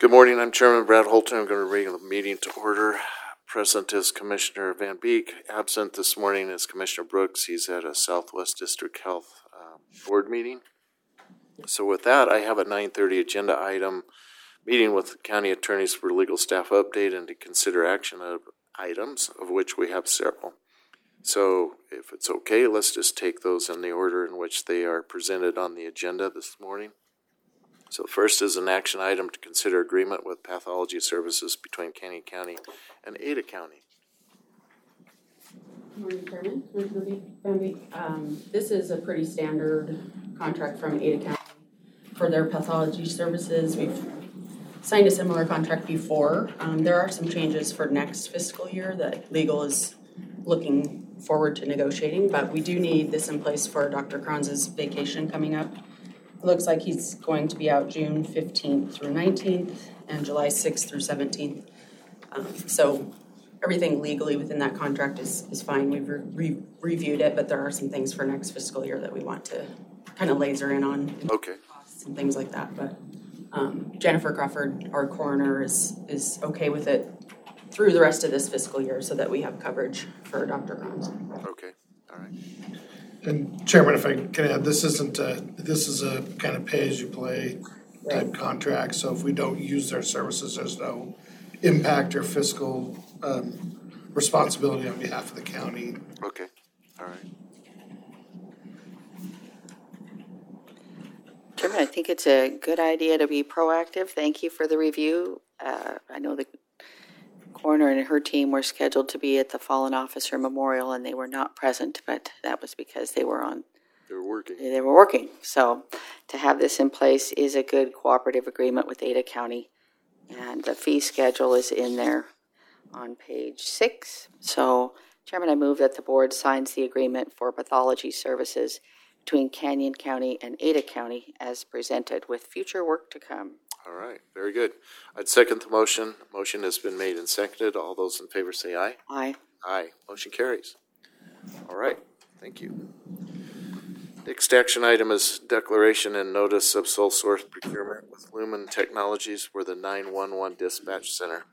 Good morning. I'm Chairman Brad Holton. I'm going to bring the meeting to order. Present is Commissioner Van Beek. Absent this morning is Commissioner Brooks. He's at a Southwest District Health Board meeting. So with that, I have a 9:30 agenda item, meeting with county attorneys for legal staff update and to consider action of items, of which we have several. So if it's okay, let's just take those in the order in which they are presented on the agenda this morning. So first is an action item to consider agreement with pathology services between Canyon County and Ada County. Good morning, Chairman. Commissioner Van Beek. This is a pretty standard contract from Ada County for their pathology services. We've signed a similar contract before. There are some changes for next fiscal year that legal is looking forward to negotiating, but we do need this in place for Dr. Kranz's vacation coming up. It looks like he's going to be out June 15th through 19th and July 6th through 17th. So everything legally within that contract is fine. We've reviewed it, but there are some things for next fiscal year that we want to kind of laser in on. Okay. Costs and things like that. But Jennifer Crawford, our coroner, is okay with it through the rest of this fiscal year so that we have coverage for Dr. Kranz. Okay. All right. And Chairman, if I can add, this is a kind of pay-as-you-play type contract. So if we don't use their services, there's no impact or fiscal responsibility on behalf of the county. Okay. All right. Chairman, I think it's a good idea to be proactive. Thank you for the review. I know the coroner and her team were scheduled to be at the Fallen Officer Memorial, and they were not present, but that was because they were working. They were working. So to have this in place is a good cooperative agreement with Ada County, and the fee schedule is in there on page 6. So, Chairman, I move that the board signs the agreement for pathology services between Canyon County and Ada County as presented, with future work to come. All right. Very good. I'd second the motion. Motion has been made and seconded. All those in favor say aye. Aye. Aye. Motion carries. All right. Thank you. Next action item is declaration and notice of sole source procurement with Lumen Technologies for the 911 dispatch center.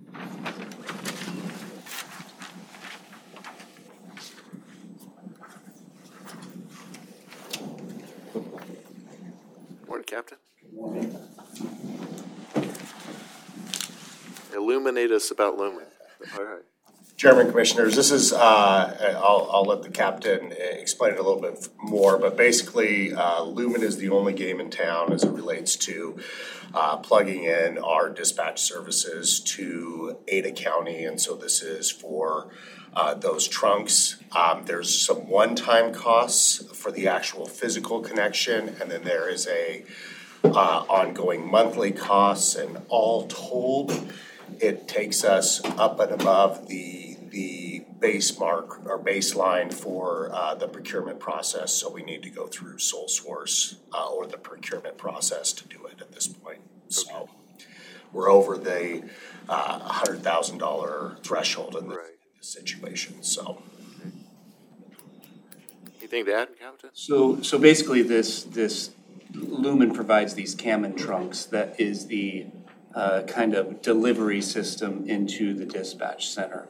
Morning, Captain. Morning. Illuminate us about Lumen. All right. Chairman, Commissioners, this is, I'll let the captain explain it a little bit more, but basically Lumen is the only game in town as it relates to plugging in our dispatch services to Ada County, and so this is for those trunks. There's some one-time costs for the actual physical connection, and then there is a ongoing monthly costs, and all told, it takes us up and above the base mark or baseline for the procurement process. So we need to go through sole source or the procurement process to do it at this point. So we're over the $100,000 threshold in this situation. So anything to add, Captain? So basically, this Lumen provides these Cammon trunks that is the kind of delivery system into the dispatch center.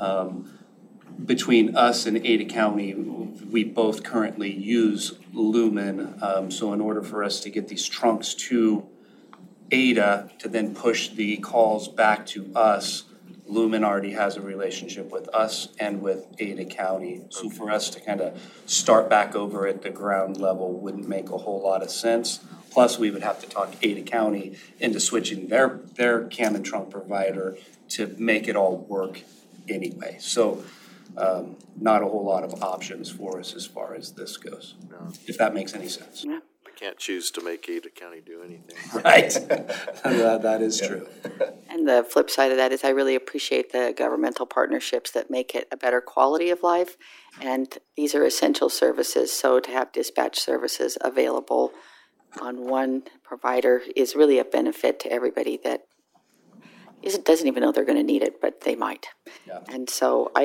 Between us and Ada County, we both currently use Lumen. So in order for us to get these trunks to Ada to then push the calls back to us, Lumen already has a relationship with us and with Ada County. So for us to kind of start back over at the ground level wouldn't make a whole lot of sense. Plus, we would have to talk Ada County into switching their Cammon trunk provider to make it all work anyway. So not a whole lot of options for us as far as this goes, if that makes any sense. Yeah. We can't choose to make Ada County do anything. Right. That is true. And the flip side of that is I really appreciate the governmental partnerships that make it a better quality of life. And these are essential services, so to have dispatch services available on one provider is really a benefit to everybody that doesn't even know they're going to need it, but they might. Yeah. And so I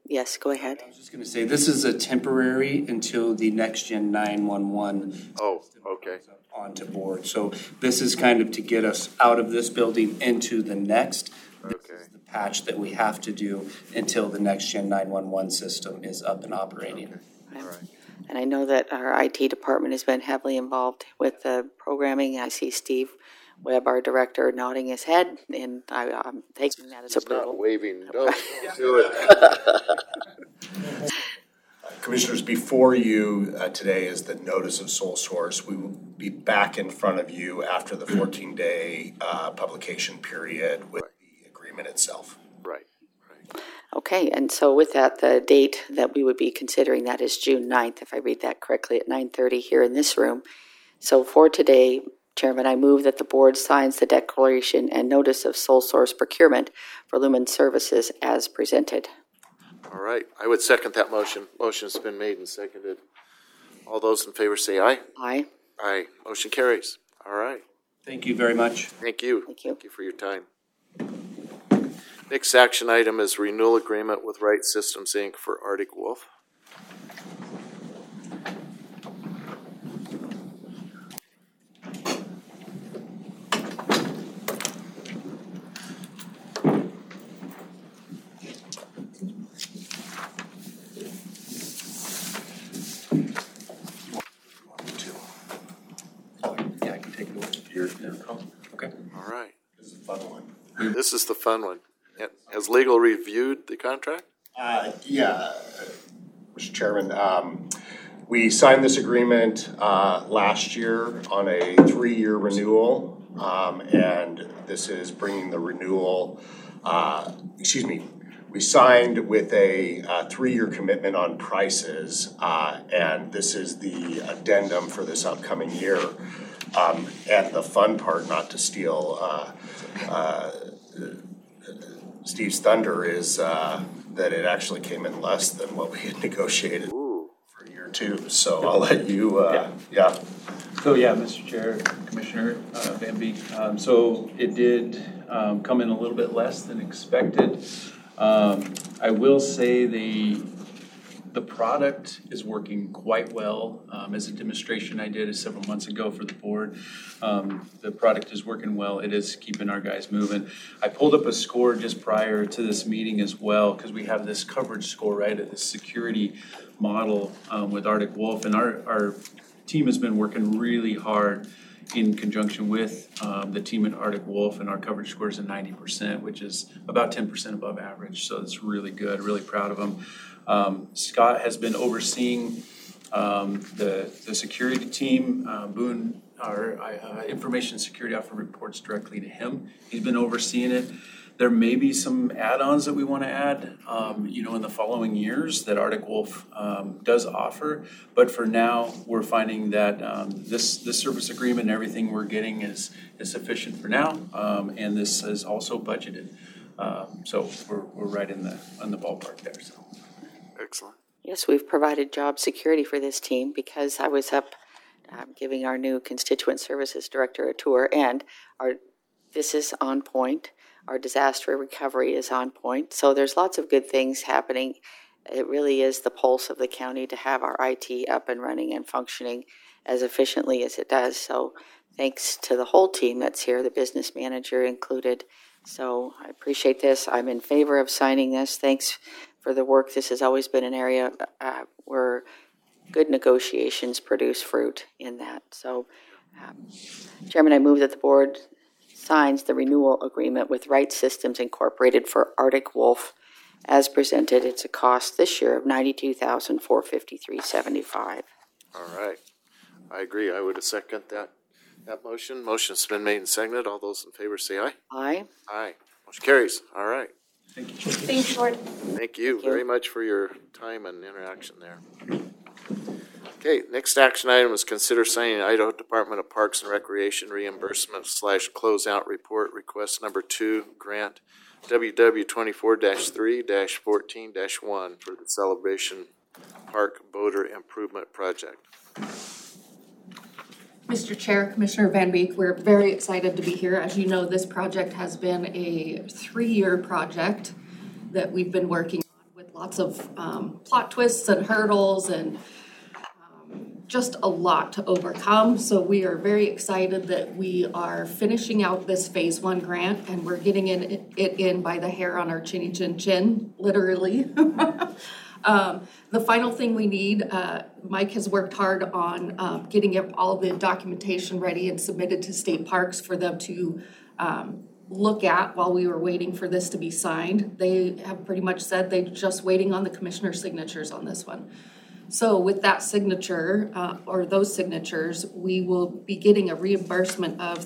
Yes, go ahead. I was just gonna say, this is a temporary until the next-gen 911 Oh, okay. onto board. So this is kind of to get us out of this building into the next. Okay. The patch that we have to do until the next-gen 911 system is up and operating. All right. And I know that our IT department has been heavily involved with the programming. I see Steve Webb, our director, nodding his head, and I'm taking that as He's approval. not waving, don't do it. Commissioners, before you today is the notice of sole source. We will be back in front of you after the 14-day publication period with the agreement itself. Right. Okay, and so with that, the date that we would be considering that is June 9th, if I read that correctly, at 9:30 here in this room. So for today, Chairman, I move that the board signs the declaration and notice of sole source procurement for Lumen Services as presented. All right, I would second that motion. Motion's been made and seconded. All those in favor say aye. Aye. Aye. Motion carries. All right. Thank you very much. Thank you. Thank you. Thank you for your time. Next action item is renewal agreement with Wright Systems, Inc. for Arctic Wolf. Yeah, I can take it over. Okay. All right. This is a fun one. This is the fun one. Has legal reviewed the contract? Yeah, Mr. Chairman, we signed this agreement last year on a 3-year renewal, and this is bringing the renewal, we signed with a 3-year commitment on prices, and this is the addendum for this upcoming year. And the fun part, not to steal Steve's thunder, is that it actually came in less than what we had negotiated for year 2. So I'll let you, So yeah, Mr. Chair, Commissioner Van Beek, so it did come in a little bit less than expected. I will say the product is working quite well. As a demonstration I did several months ago for the board, the product is working well. It is keeping our guys moving. I pulled up a score just prior to this meeting as well, because we have this coverage score, right, of this security model with Arctic Wolf, and our team has been working really hard in conjunction with the team at Arctic Wolf, and our coverage score is at 90%, which is about 10% above average. So it's really good, really proud of them. Scott has been overseeing the security team. Boone, our information security officer, reports directly to him. He's been overseeing it. There may be some add-ons that we want to add, in the following years that Arctic Wolf does offer. But for now, we're finding that this service agreement and everything we're getting is sufficient for now, and this is also budgeted. So we're right in the ballpark there. So. Excellent. Yes, we've provided job security for this team because I was up giving our new constituent services director a tour, and this is on point. Our disaster recovery is on point. So there's lots of good things happening. It really is the pulse of the county to have our IT up and running and functioning as efficiently as it does. So thanks to the whole team that's here, the business manager included. So I appreciate this. I'm in favor of signing this. Thanks for the work. This has always been an area where good negotiations produce fruit in that. So, Chairman, I move that the board signs the renewal agreement with Wright Systems Incorporated for Arctic Wolf as presented. It's a cost this year of $92,453.75. All right. I agree. I would second that motion. Motion's been made and seconded. All those in favor say aye. Aye. Aye. Motion carries. All right. Thank you. Thanks, Lord. Thank you very much for your time and interaction there. Okay, next action item is consider signing Idaho Department of Parks and Recreation reimbursement / closeout report request number 2, grant WW 24-3-14-1 for the Celebration Park Boater Improvement Project. Mr. Chair, Commissioner Van Beek, we're very excited to be here. As you know, this project has been a 3-year project that we've been working on with lots of plot twists and hurdles and just a lot to overcome. So we are very excited that we are finishing out this phase 1 grant, and we're getting it in by the hair on our chinny chin chin, literally. The final thing we need, Mike has worked hard on getting all the documentation ready and submitted to state parks for them to look at while we were waiting for this to be signed. They have pretty much said they're just waiting on the commissioner's signatures on this one. So with that signature, or those signatures, we will be getting a reimbursement of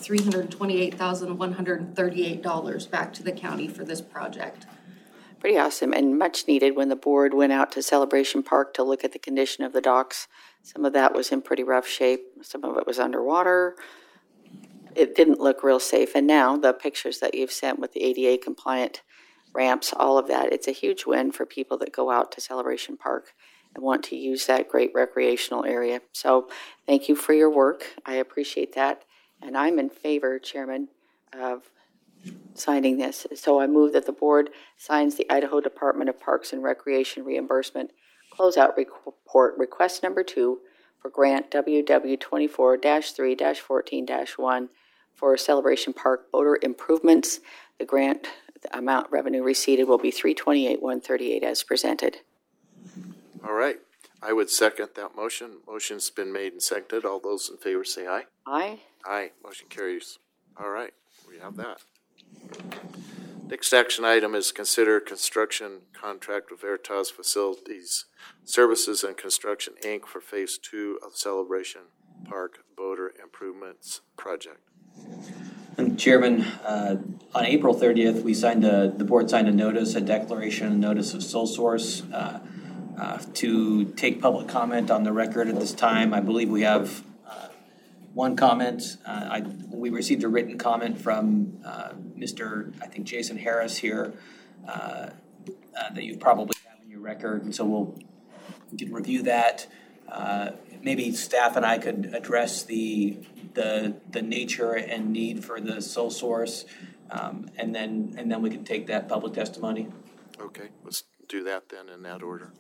$328,138 back to the county for this project. Pretty awesome and much needed when the board went out to Celebration Park to look at the condition of the docks. Some of that was in pretty rough shape. Some of it was underwater. It didn't look real safe. And now the pictures that you've sent with the ADA compliant ramps, all of that, it's a huge win for people that go out to Celebration Park and want to use that great recreational area. So thank you for your work. I appreciate that. And I'm in favor, Chairman, of signing this. So I move that the board signs the Idaho Department of Parks and Recreation Reimbursement Closeout Report Request Number 2 for Grant WW 24-3-14-1 for Celebration Park boater improvements. The grant amount revenue received will be $328,138 as presented. All right. I would second that motion. Motion's been made and seconded. All those in favor say aye. Aye. Aye. Motion carries. All right. We have that. Next action item is consider construction contract with Veritas Facilities Services and Construction, Inc. for Phase 2 of Celebration Park Boater Improvements Project. And Chairman, on April 30th, the board signed a declaration, a notice of sole source to take public comment on the record at this time. I believe we have one comment. We received a written comment from Mr. I think Jason Harris here that you probably have in your record, and so we can review that. Maybe staff and I could address the nature and need for the sole source, and then we can take that public testimony. Okay, let's do that then in that order.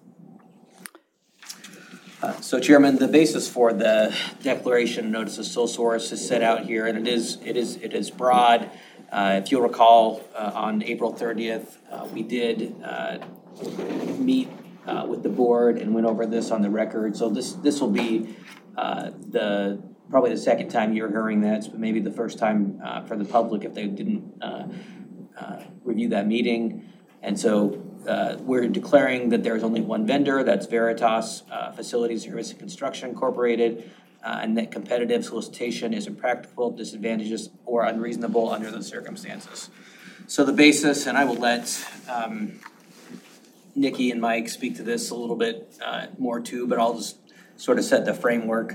So, Chairman, the basis for the declaration notice of sole source is set out here, and it is broad. If you'll recall, on April 30th, we did meet with the board and went over this on the record. So this will be probably the second time you're hearing that, but maybe the first time for the public if they didn't review that meeting. And so we're declaring that there's only one vendor, that's Veritas Facilities Service and Construction Incorporated, and that competitive solicitation is impractical, disadvantageous, or unreasonable under the circumstances. So the basis, and I will let Nikki and Mike speak to this a little bit more too, but I'll just sort of set the framework.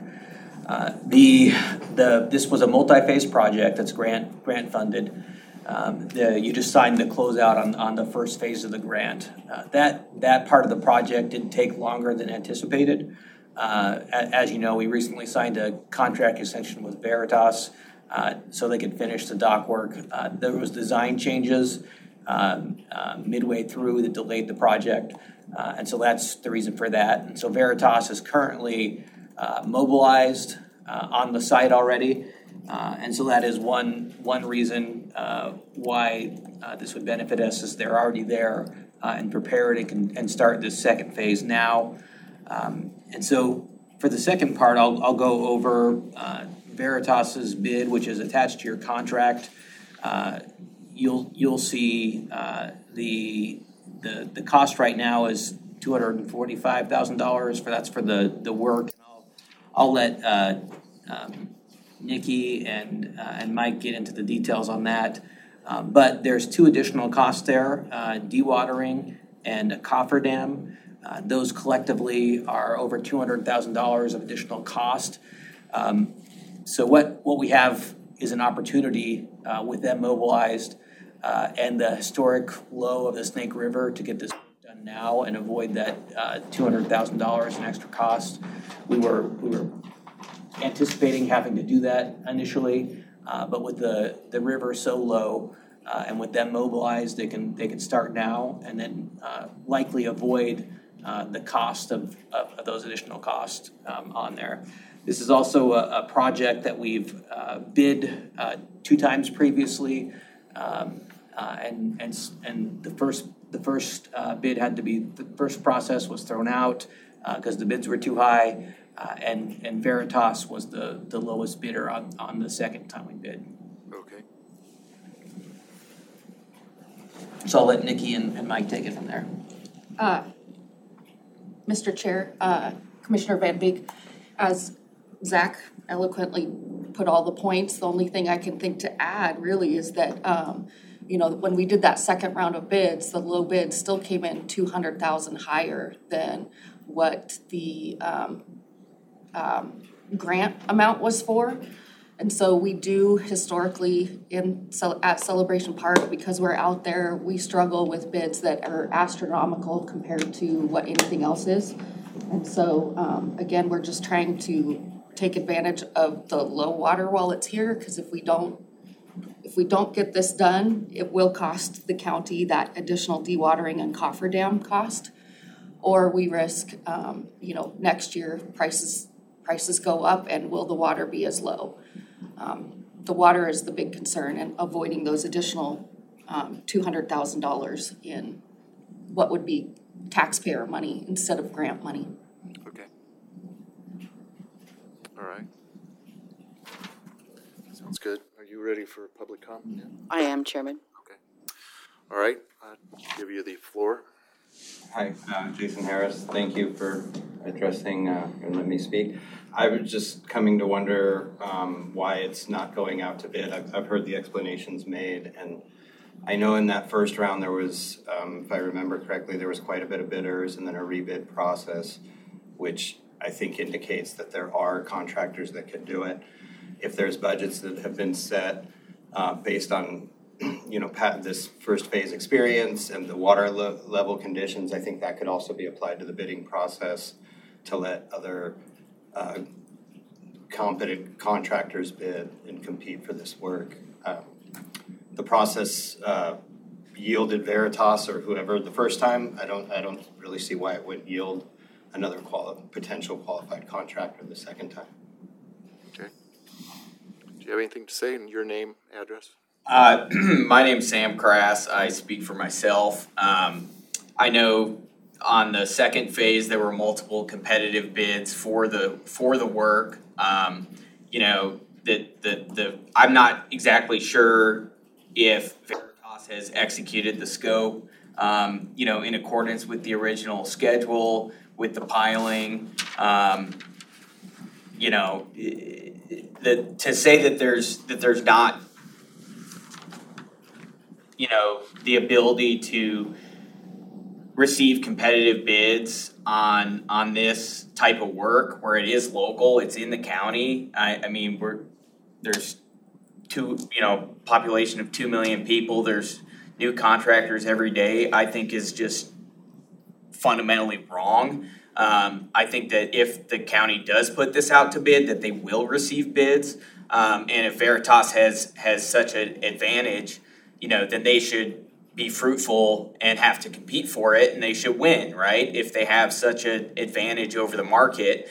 This was a multi-phase project that's grant funded. You just signed the closeout on the first phase of the grant. That part of the project didn't take longer than anticipated. As you know, we recently signed a contract extension with Veritas so they could finish the dock work. There was design changes midway through that delayed the project, and so that's the reason for that. And so Veritas is currently mobilized on the site already. And so that is one reason why this would benefit us, is they're already there and prepared and can start this second phase now. And so for the second part, I'll go over Veritas's bid, which is attached to your contract. You'll see the cost right now is $245,000 that's for the work. I'll let Nikki and Mike get into the details on that. But there's two additional costs there, dewatering and a cofferdam. Those collectively are over $200,000 of additional cost. So what we have is an opportunity with them mobilized and the historic low of the Snake River to get this done now and avoid that $200,000 in extra cost. We were anticipating having to do that initially, but with the river so low, And with them mobilized, they can start now and then likely avoid the cost of those additional costs on there. This is also a project that we've bid 2 times previously, and the first bid had to be, the first process was thrown out because the bids were too high, and Veritas was the lowest bidder on the second time we bid. Okay. So I'll let Nikki and Mike take it from there. Mr. Chair, Commissioner Van Beek, as Zach eloquently put all the points, the only thing I can think to add really is that, when we did that second round of bids, the low bid still came in 200,000 higher than what the grant amount was for. And so we do historically at Celebration Park, because we're out there, we struggle with bids that are astronomical compared to what anything else is. And so, again, we're just trying to take advantage of the low water while it's here, because if we don't get this done, it will cost the county that additional dewatering and cofferdam cost. Or we risk, next year prices go up, and will the water be as low? The water is the big concern, and avoiding those additional $200,000 in what would be taxpayer money instead of grant money. Okay. All right. Sounds good. Are you ready for public comment? I am, Chairman. Okay. All right. I'll give you the floor. Hi, Jason Harris. Thank you for addressing and letting me speak. I was just coming to wonder why it's not going out to bid. I've heard the explanations made, and I know in that first round there was, if I remember correctly, there was quite a bit of bidders and then a rebid process, which I think indicates that there are contractors that can do it. If there's budgets that have been set based on this first phase experience and the water level conditions, I think that could also be applied to the bidding process to let other competent contractors bid and compete for this work. The process yielded Veritas or whoever the first time. I don't really see why it wouldn't yield another potential qualified contractor the second time. Okay. Do you have anything to say in your name, address? My name's Sam Crass. I speak for myself. I know on the second phase there were multiple competitive bids for the work. I'm not exactly sure if Veritas has executed the scope, in accordance with the original schedule, with the piling. To say that there's not the ability to receive competitive bids on this type of work where it is local, it's in the county. There's population of 2 million people. There's new contractors every day. I think is just fundamentally wrong. I think that if the county does put this out to bid, that they will receive bids. And if Veritas has such an advantage, then they should be fruitful and have to compete for it, and they should win, right? If they have such an advantage over the market,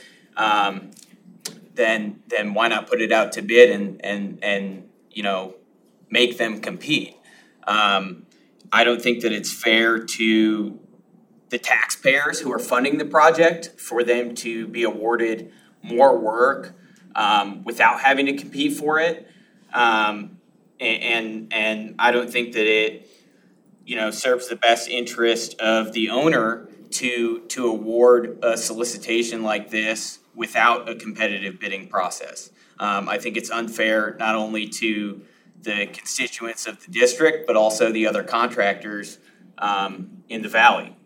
then why not put it out to bid and make them compete? I don't think that it's fair to the taxpayers who are funding the project for them to be awarded more work without having to compete for it. And I don't think that it serves the best interest of the owner to award a solicitation like this without a competitive bidding process. I think it's unfair not only to the constituents of the district, but also the other contractors in the valley.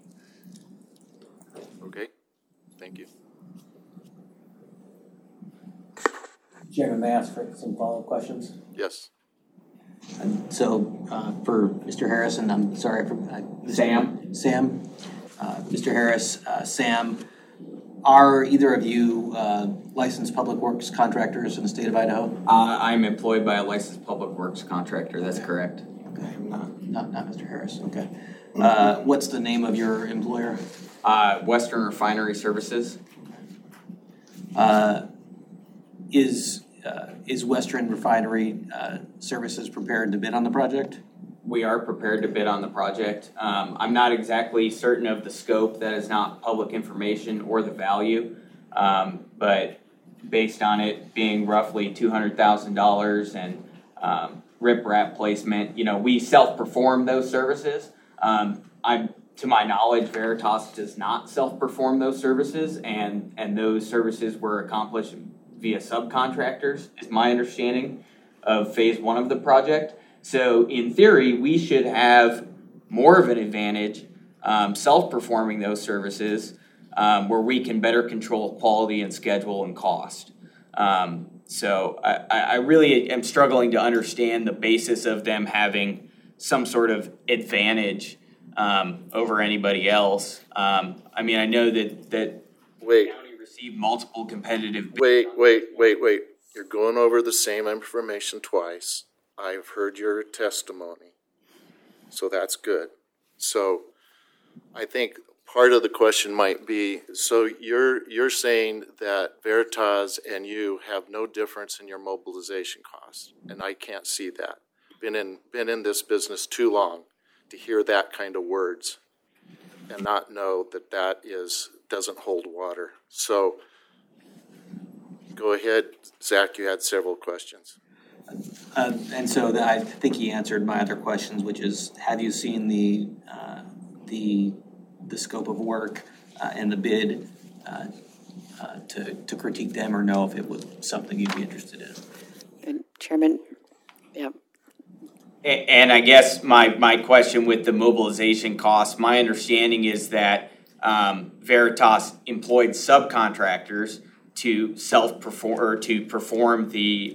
Okay, thank you. Chairman, may I ask for some follow-up questions? Yes. So for Mr. Harrison, I'm sorry for Sam. Mr. Harris, Sam, are either of you licensed public works contractors in the state of Idaho? I'm employed by a licensed public works contractor. That's correct. Okay, not Mr. Harris, okay. What's the name of your employer? Western Refinery Services. Is Western Refinery Services prepared to bid on the project? We are prepared to bid on the project. I'm not exactly certain of the scope. That is not public information or the value. But based on it being roughly $200,000 and riprap placement, we self-perform those services. To my knowledge, Veritas does not self-perform those services, and those services were accomplished via subcontractors, is my understanding of phase one of the project. So in theory, we should have more of an advantage self-performing those services where we can better control quality and schedule and cost. So I really am struggling to understand the basis of them having some sort of advantage over anybody else. I know that the county received multiple competitive bids. Wait. You're going over the same information twice. I've heard your testimony, so that's good. So I think part of the question might be, so you're saying that Veritas and you have no difference in your mobilization costs, and I can't see that. Been in this business too long to hear that kind of words and not know that doesn't hold water. So go ahead, Zach, you had several questions. And so I think he answered my other questions, which is, have you seen the scope of work and the bid to critique them, or know if it was something you'd be interested in? And Chairman, yeah. And I guess my question with the mobilization costs, my understanding is that Veritas employed subcontractors to self-perform or to perform the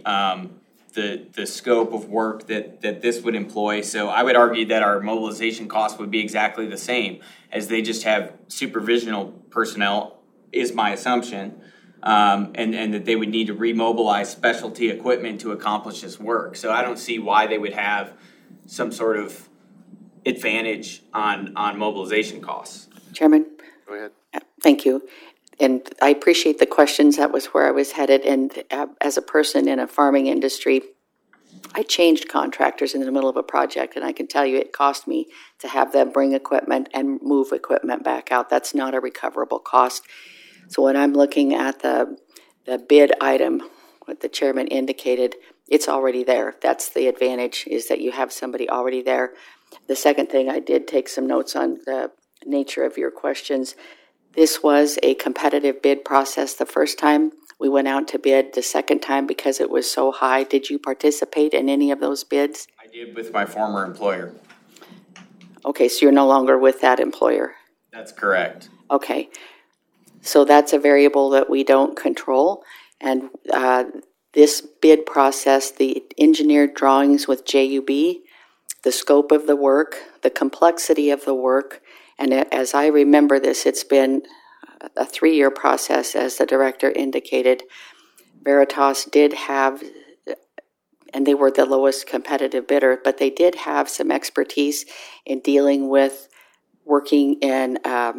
scope of work that this would employ. So I would argue that our mobilization costs would be exactly the same, as they just have supervisional personnel, is my assumption, and that they would need to remobilize specialty equipment to accomplish this work. So I don't see why they would have some sort of advantage on mobilization costs. Chairman? Go ahead. Thank you. And I appreciate the questions. That was where I was headed. And as a person in a farming industry, I changed contractors in the middle of a project, and I can tell you it cost me to have them bring equipment and move equipment back out. That's not a recoverable cost. So when I'm looking at the bid item, what the chairman indicated, it's already there. That's the advantage, is that you have somebody already there. The second thing, I did take some notes on the nature of your questions. This was a competitive bid process the first time we went out to bid. The second time, because it was so high, did you participate in any of those bids? I did with my former employer. Okay, so you're no longer with that employer? That's correct. Okay, so that's a variable that we don't control. And this bid process, the engineered drawings with JUB, the scope of the work, the complexity of the work, and as I remember this, it's been a 3-year process, as the director indicated. Veritas did have, and they were the lowest competitive bidder, but they did have some expertise in dealing with working in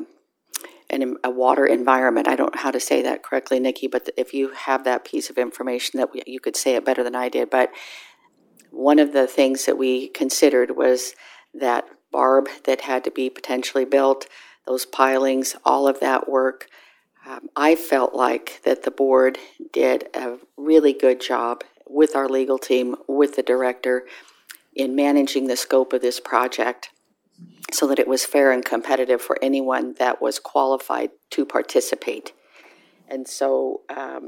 a water environment. I don't know how to say that correctly, Nikki, but if you have that piece of information, that you could say it better than I did. But one of the things that we considered was that barb that had to be potentially built, those pilings, all of that work. I felt like that the board did a really good job with our legal team, with the director, in managing the scope of this project so that it was fair and competitive for anyone that was qualified to participate. And so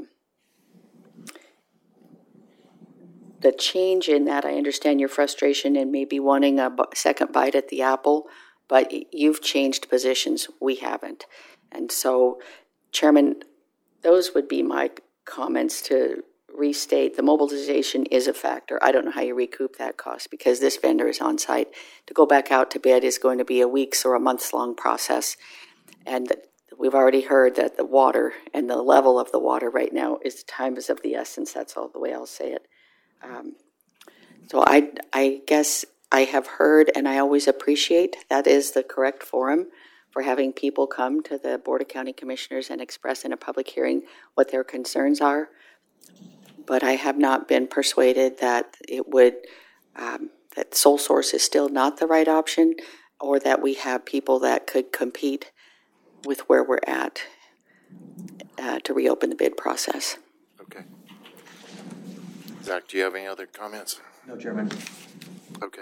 the change in that, I understand your frustration and maybe wanting a second bite at the apple, but you've changed positions. We haven't. And so, Chairman, those would be my comments to restate. The mobilization is a factor. I don't know how you recoup that cost, because this vendor is on site. To go back out to bid is going to be a week's or a month's long process. And we've already heard that the water and the level of the water right now is time is of the essence. That's all the way I'll say it. So I guess I have heard, and I always appreciate, that is the correct forum for having people come to the Board of County Commissioners and express in a public hearing what their concerns are. But I have not been persuaded that it would, that sole source is still not the right option, or that we have people that could compete with where we're at to reopen the bid process. Okay. Zach, do you have any other comments? No, Chairman. Okay.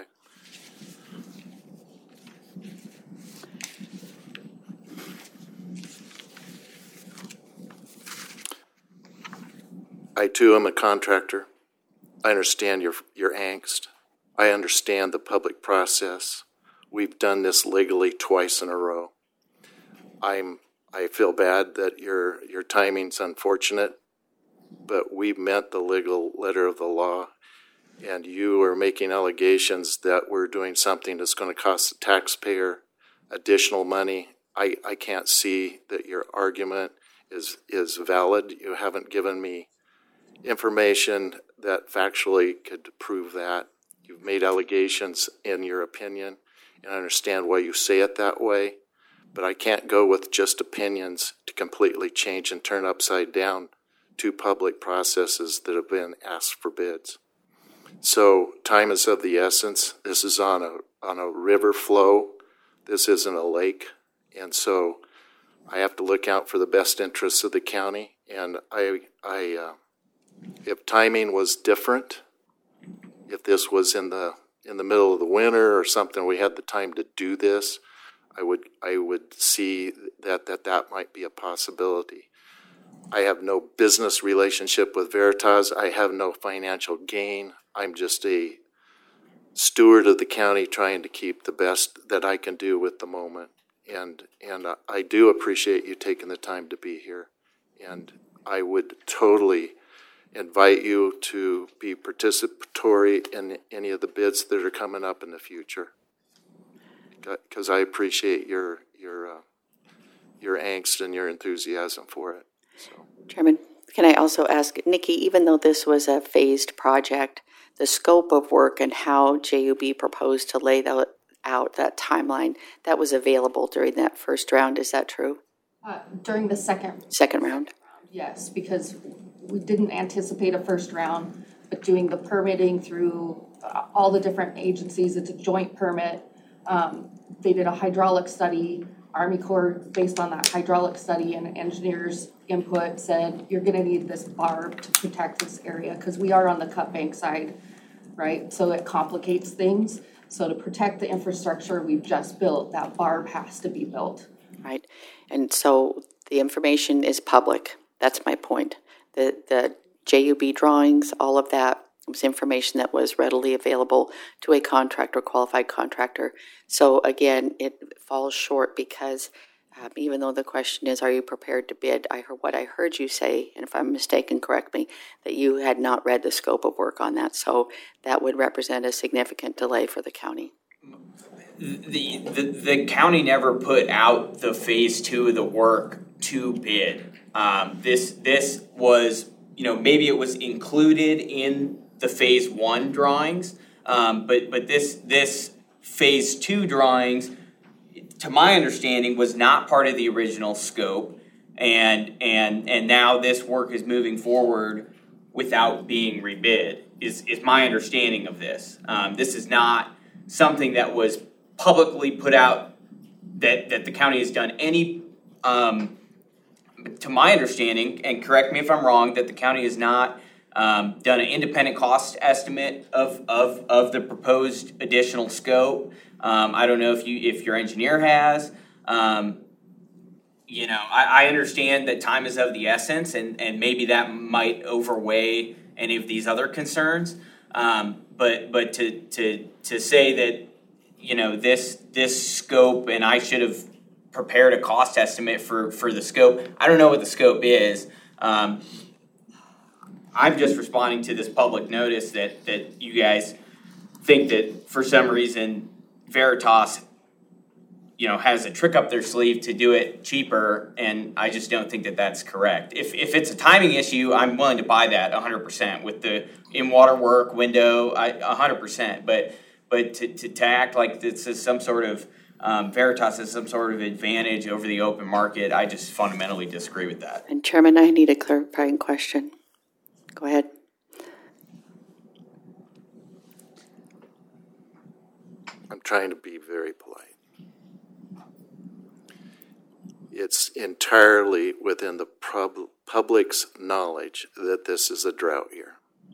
I too am a contractor. I understand your angst. I understand the public process. We've done this legally twice in a row. I feel bad that your timing's unfortunate, but we met the legal letter of the law, and you are making allegations that we're doing something that's going to cost the taxpayer additional money. I can't see that your argument is valid. You haven't given me information that factually could prove that. You've made allegations in your opinion, and I understand why you say it that way, but I can't go with just opinions to completely change and turn upside down two public processes that have been asked for bids. So time is of the essence. This is on a river flow. This isn't a lake, and so I have to look out for the best interests of the county. And if timing was different, if this was in the middle of the winter or something, we had the time to do this, I would see that might be a possibility. I have no business relationship with Veritas. I have no financial gain. I'm just a steward of the county trying to keep the best that I can do with the moment. And I do appreciate you taking the time to be here. And I would totally invite you to be participatory in any of the bids that are coming up in the future, because I appreciate your angst and your enthusiasm for it. So. Chairman, can I also ask, Nikki, even though this was a phased project, the scope of work and how JUB proposed to lay out that timeline, that was available during that first round, is that true? During the second round? Yes, because we didn't anticipate a first round, but doing the permitting through all the different agencies, it's a joint permit. They did a hydraulic study. Army Corps, based on that hydraulic study and engineers' input, said you're going to need this barb to protect this area because we are on the cut bank side, right? So it complicates things. So to protect the infrastructure we've just built, that barb has to be built. Right, and so the information is public. That's my point. The JUB drawings, all of that was information that was readily available to a contractor, qualified contractor. So again, it falls short because even though the question is, are you prepared to bid? What I heard you say, and if I'm mistaken, correct me, that you had not read the scope of work on that. So that would represent a significant delay for the county. The county never put out the phase 2 of the work to bid. This was, maybe it was included in the phase 1 drawings, but this phase 2 drawings, to my understanding, was not part of the original scope, and now this work is moving forward without being rebid. Is my understanding of this. This is not something that was publicly put out that the county has done any. To my understanding, and correct me if I'm wrong, that the county has not done an independent cost estimate of the proposed additional scope. I don't know if your engineer has. I understand that time is of the essence, and maybe that might overweigh any of these other concerns. But to say that this scope, and I should have prepared a cost estimate for the scope. I don't know what the scope is. I'm just responding to this public notice that you guys think that for some reason Veritas, has a trick up their sleeve to do it cheaper, and I just don't think that that's correct. If it's a timing issue, I'm willing to buy that 100% with the in-water work window, 100%. But to act like this is some sort of, Veritas has some sort of advantage over the open market, I just fundamentally disagree with that. And Chairman, I need a clarifying question. Go ahead. I'm trying to be very polite. It's entirely within the public's knowledge that this is a drought year.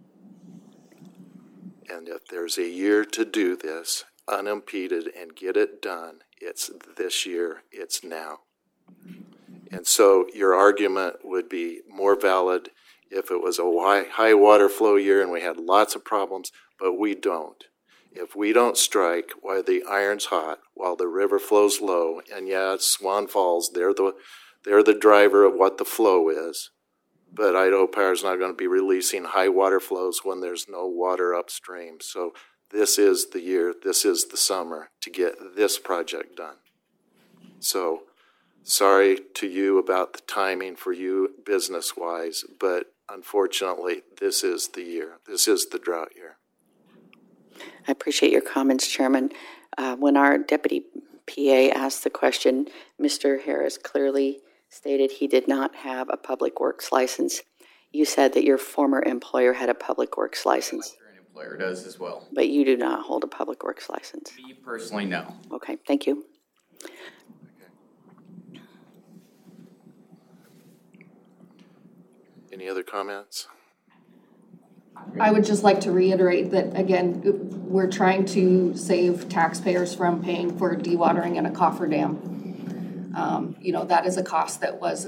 And if there's a year to do this unimpeded and get it done, it's this year, it's now. And so your argument would be more valid if it was a high water flow year and we had lots of problems, but we don't. If we don't strike while the iron's hot, while the river flows low, and yeah, it's Swan Falls, they're the driver of what the flow is, but Idaho Power is not going to be releasing high water flows when there's no water upstream. So this is the year, this is the summer to get this project done. So sorry to you about the timing for you business-wise, but unfortunately, this is the year. This is the drought year. I appreciate your comments, Chairman. When our deputy PA asked the question, Mr. Harris clearly stated he did not have a public works license. You said that your former employer had a public works license. My current employer does as well. But you do not hold a public works license. Me personally, no. Okay, thank you. Any other comments? I would just like to reiterate that, again, we're trying to save taxpayers from paying for dewatering in a cofferdam. That is a cost that was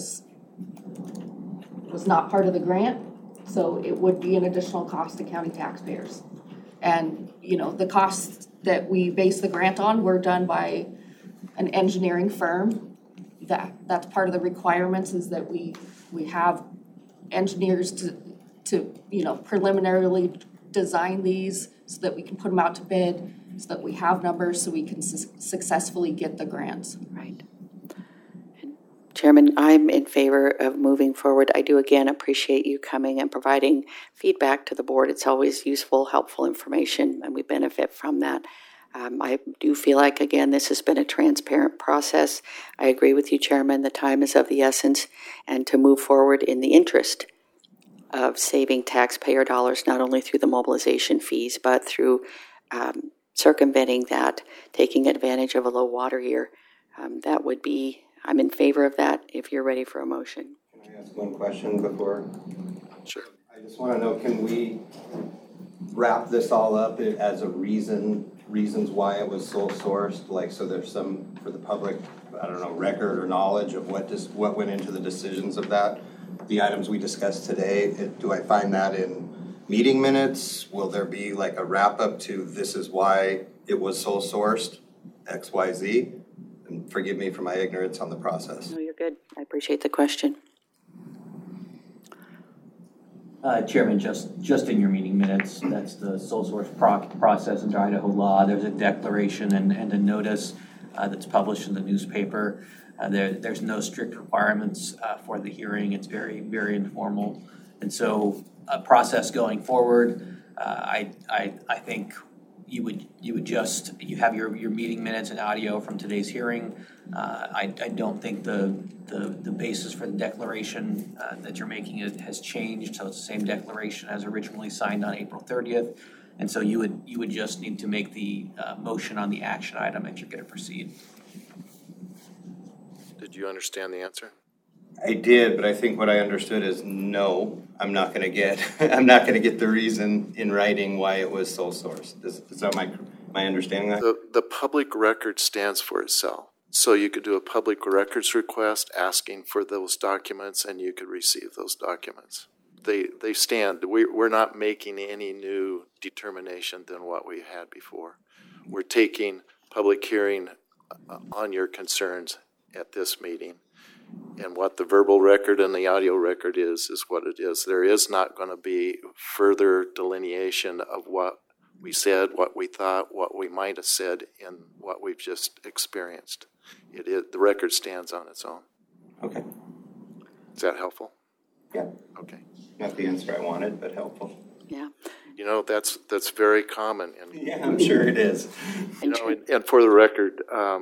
not part of the grant, so it would be an additional cost to county taxpayers. And, the costs that we base the grant on were done by an engineering firm. That's part of the requirements, is that we have engineers to preliminarily design these so that we can put them out to bid, so that we have numbers, so we can successfully get the grants. Right. And Chairman, I'm in favor of moving forward. I do again appreciate you coming and providing feedback to the board. It's always useful, helpful information, and we benefit from that. I do feel like, again, this has been a transparent process. I agree with you, Chairman. The time is of the essence, and to move forward in the interest of saving taxpayer dollars, not only through the mobilization fees, but through circumventing that, taking advantage of a low water year. That would be, I'm in favor of that if you're ready for a motion. Can I ask one question before? Sure. I just want to know, can we wrap this all up as a reasons why it was sole sourced? Like, so there's some, for the public, I don't know, record or knowledge of what went into the decisions of that? The items we discussed today, do I find that in meeting minutes? Will there be like a wrap up to this is why it was sole sourced, X, Y, Z? And forgive me for my ignorance on the process. No, you're good. I appreciate the question. Chairman, just in your meeting minutes, that's the sole source process under Idaho law. There's a declaration and a notice that's published in the newspaper. There's no strict requirements for the hearing. It's very, very informal. And so a process going forward, I think you have your meeting minutes and audio from today's hearing. I don't think the basis for the declaration that you're making has changed. So it's the same declaration as originally signed on April 30th. And so you would just need to make the motion on the action item if you're going to proceed. Did you understand the answer? I did, but I think what I understood is no, I'm not going to get the reason in writing why it was sole source. Is that my understanding of that? The public record stands for itself. So you could do a public records request asking for those documents, and you could receive those documents. They stand. We're not making any new determination than what we had before. We're taking public hearing on your concerns at this meeting. And what the verbal record and the audio record is what it is. There is not going to be further delineation of what we said, what we thought, what we might have said, and what we've just experienced. The record stands on its own. Okay. Is that helpful? Yeah. Okay. Not the answer I wanted, but helpful. Yeah. You know, that's very common. And, Yeah, I'm sure it is. you know, and for the record,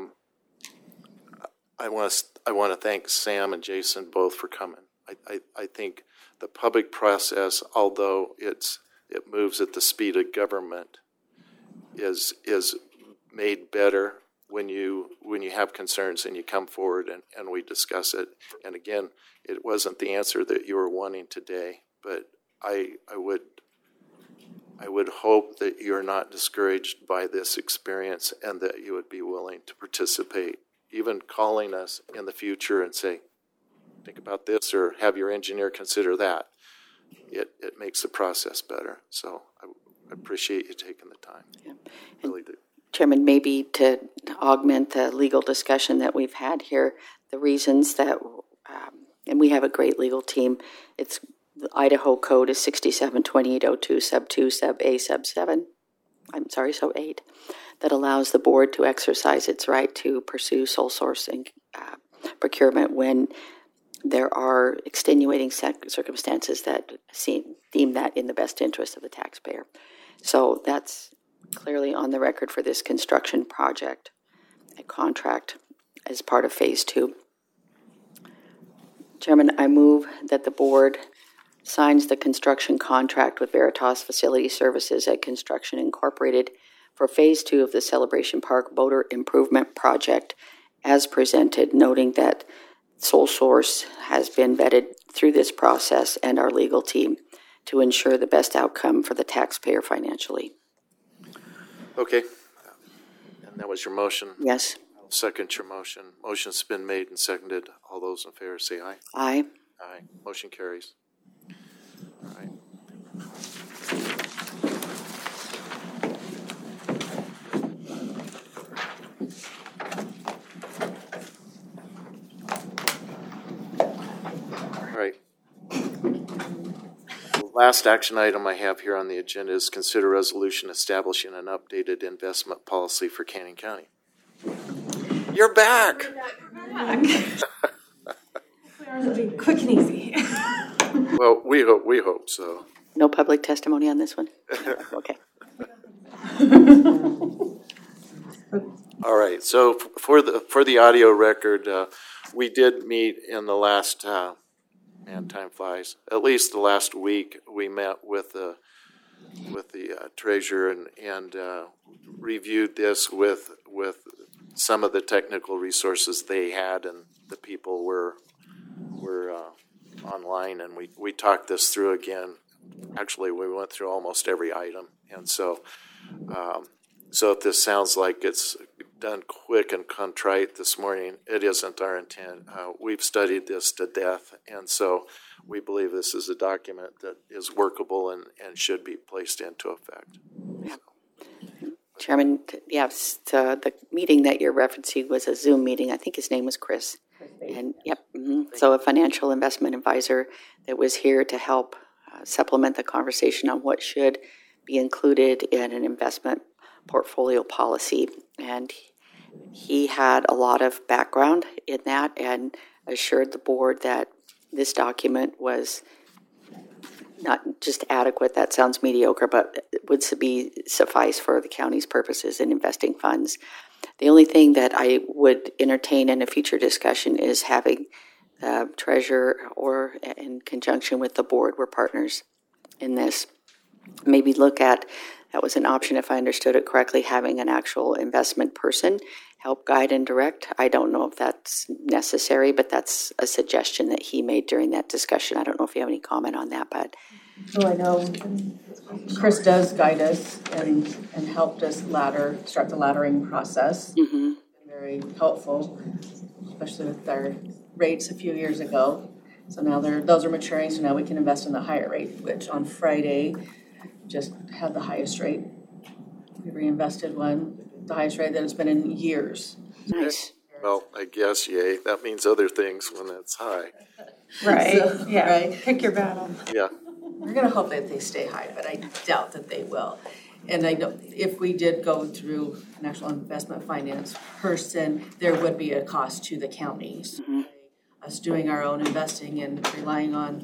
I want to thank Sam and Jason both for coming. I think the public process, although it moves at the speed of government, is made better when you have concerns and you come forward and we discuss it. And again, it wasn't the answer that you were wanting today, but I would hope that you're not discouraged by this experience and that you would be willing to participate, even calling us in the future and say, think about this, or have your engineer consider that. It makes the process better. So I appreciate you taking the time. Yeah. Really do. Chairman, maybe to augment the legal discussion that we've had here, the reasons that, and we have a great legal team, it's the Idaho Code is 672802 sub 2 sub A sub 7, sub 8, that allows the board to exercise its right to pursue sole source procurement when there are extenuating circumstances that deem that in the best interest of the taxpayer. So that's clearly on the record for this construction project, a contract as part of Phase 2. Chairman, I move that the board signs the construction contract with Veritas Facility Services at Construction Incorporated for Phase 2 of the Celebration Park Boater Improvement Project as presented, noting that sole source has been vetted through this process and our legal team to ensure the best outcome for the taxpayer financially. Okay. And that was your motion? Yes. I'll second your motion. Motion's been made and seconded. All those in favor say aye. Aye. Aye. Motion carries. All right. All right. The last action item I have here on the agenda is consider resolution establishing an updated investment policy for Canyon County. You're back. Quick and easy. Well, we hope so. No public testimony on this one? Okay. All right. So for the audio record, we did meet in the last time flies. At least the last week, we met with the treasurer and reviewed this with some of the technical resources they had, and the people were online, and we talked this through again. Actually, we went through almost every item, and so if this sounds like it's done quick and contrite this morning, it isn't our intent. We've studied this to death, and so we believe this is a document that is workable and should be placed into effect. Yeah. Chairman, yes, the meeting that you're referencing was a Zoom meeting. I think his name was Chris. And yep, so a financial investment advisor that was here to help supplement the conversation on what should be included in an investment portfolio policy. And he had a lot of background in that and assured the board that this document was not just adequate, that sounds mediocre, but would suffice for the county's purposes in investing funds. The only thing that I would entertain in a future discussion is having the treasurer, or in conjunction with the board, we're partners in this, maybe look at, that was an option if I understood it correctly, having an actual investment person help guide and direct. I don't know if that's necessary, but that's a suggestion that he made during that discussion. I don't know if you have any comment on that, but. Oh, I know Chris does guide us and helped us start the laddering process. Mm-hmm. Very helpful, especially with our rates a few years ago. So now those are maturing, so now we can invest in the higher rate, which on Friday just had the highest rate. We reinvested the highest rate that it's been in years. Nice. Well, I guess, yay. That means other things when it's high. Right, So, yeah, right. Pick your battle. Yeah. We're gonna hope that they stay high, but I doubt that they will. And I know if we did go through an actual investment finance person, there would be a cost to the counties. Mm-hmm. Us doing our own investing and relying on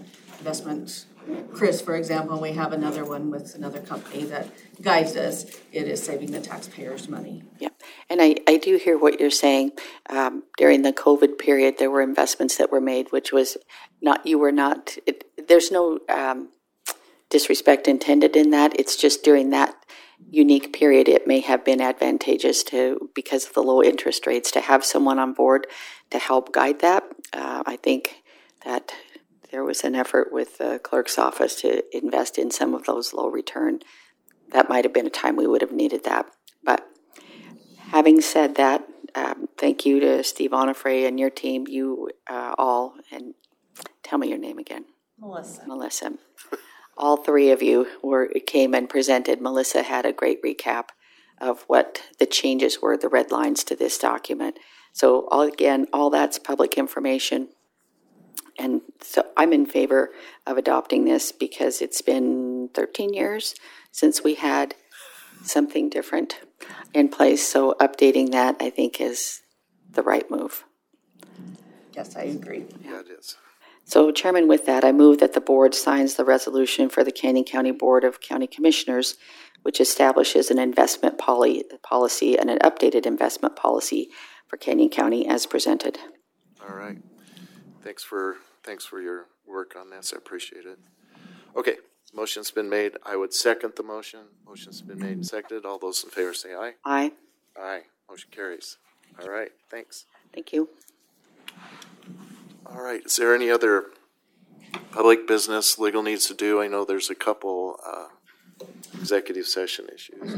investment. Chris, for example, we have another one with another company that guides us. It is saving the taxpayers money. Yeah, and I do hear what you're saying. During the COVID period, there were investments that were made, which was not, there's no disrespect intended in that. It's just during that unique period, it may have been advantageous to, because of the low interest rates, to have someone on board to help guide that. I think that there was an effort with the clerk's office to invest in some of those low return. That might have been a time we would have needed that. But having said that, thank you to Steve Onifray and your team, you all, and tell me your name again. Melissa. All three of you came and presented. Melissa had a great recap of what the changes were, the red lines to this document. So all that's public information. And so I'm in favor of adopting this because it's been 13 years since we had something different in place. So updating that, I think, is the right move. Yes, I agree. Yeah, it is. So, Chairman, with that, I move that the board signs the resolution for the Canyon County Board of County Commissioners, which establishes an investment policy and an updated investment policy for Canyon County as presented. All right. Thanks for your work on this. I appreciate it. Okay, motion's been made. I would second the motion. Motion's been made and seconded. All those in favor say aye. Aye. Aye. Motion carries. All right, thanks. Thank you. All right, is there any other public business legal needs to do? I know there's a couple executive session issues.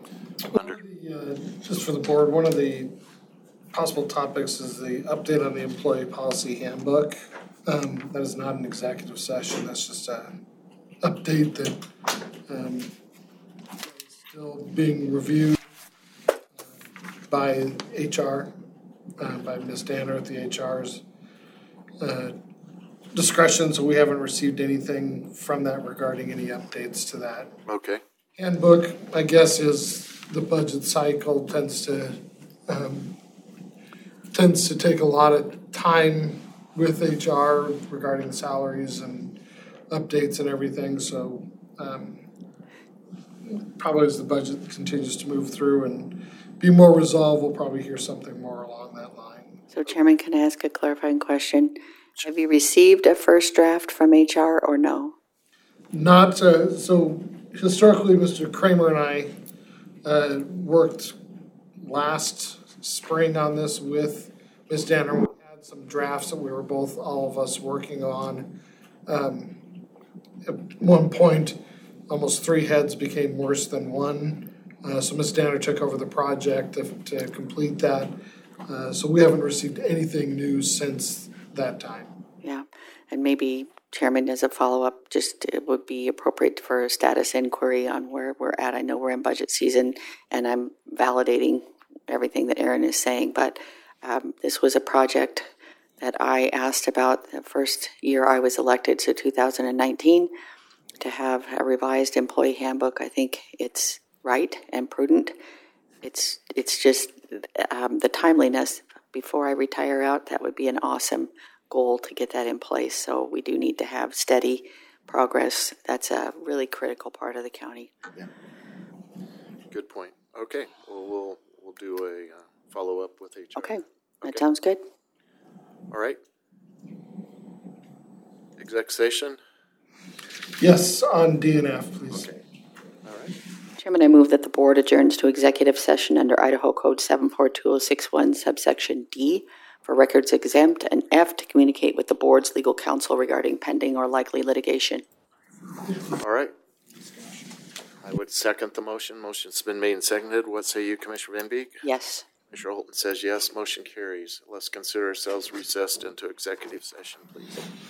Just for the board, one of the possible topics is the update on the employee policy handbook. That is not an executive session. That's just an update that is still being reviewed by HR, by Ms. Danner at the HR's discretion. So we haven't received anything from that regarding any updates to that. Okay. Handbook, I guess, is the budget cycle tends to take a lot of time with HR regarding salaries and updates and everything. So probably as the budget continues to move through and be more resolved, we'll probably hear something more along that line. So, Chairman, can I ask a clarifying question? Have you received a first draft from HR or no? Not, so historically, Mr. Kramer and I worked last spring on this with Ms. Danner. We had some drafts that we were all of us working on. At one point, almost 3 heads became worse than one. So Ms. Danner took over the project to complete that. So we haven't received anything new since that time. Yeah, and maybe, Chairman, as a follow-up, just it would be appropriate for a status inquiry on where we're at. I know we're in budget season, and I'm validating everything that Aaron is saying, but this was a project that I asked about the first year I was elected, so 2019, to have a revised employee handbook. I think it's right and prudent. It's just the timeliness before I retire out. That would be an awesome goal to get that in place. So we do need to have steady progress. That's a really critical part of the county. Yeah. Good point. Okay. Well, we'll do a follow-up with HR. Okay. That sounds good. All right. Exec session? Yes, on DNF, please. Okay. All right. Chairman, I move that the board adjourns to executive session under Idaho Code 742061, subsection D, for records exempt, and F, to communicate with the board's legal counsel regarding pending or likely litigation. All right. I would second the motion. Motion's been made and seconded. What say you, Commissioner Van Beek? Yes. Commissioner Holton says yes. Motion carries. Let's consider ourselves recessed into executive session, please.